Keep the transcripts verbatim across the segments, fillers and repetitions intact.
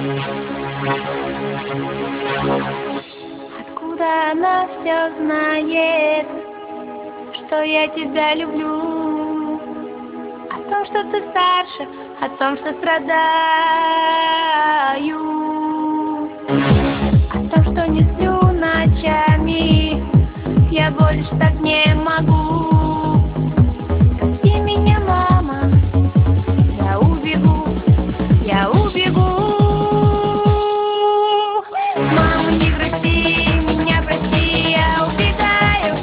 Откуда она все знает, что я тебя люблю? О том, что ты старше, о том, что страдаю, о том, что не сплю ночами, я больше так не могу. Прости меня, мама, я убегу, я убегу. Мама, не грусти, меня прости, я убегаю.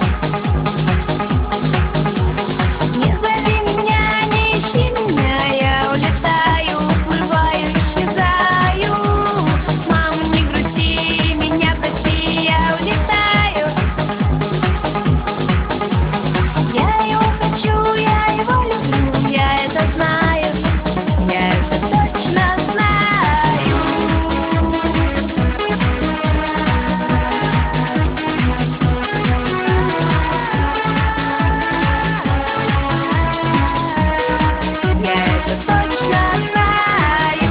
Не зови меня, не ищи меня, я улетаю, уплываю, исчезаю. Мама, не грусти, меня прости, я улетаю. Я его хочу, я его люблю, я это знаю, я это точно знаю. Я это точно знаю.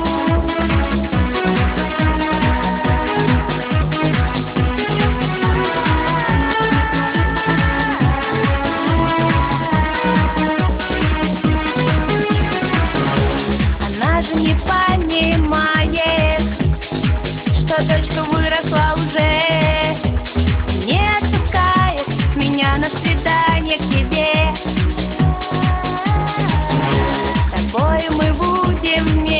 Она же не понимает, что дочка выросла уже, не отпускает меня на свидание к себе. С тобой мы будем вместе.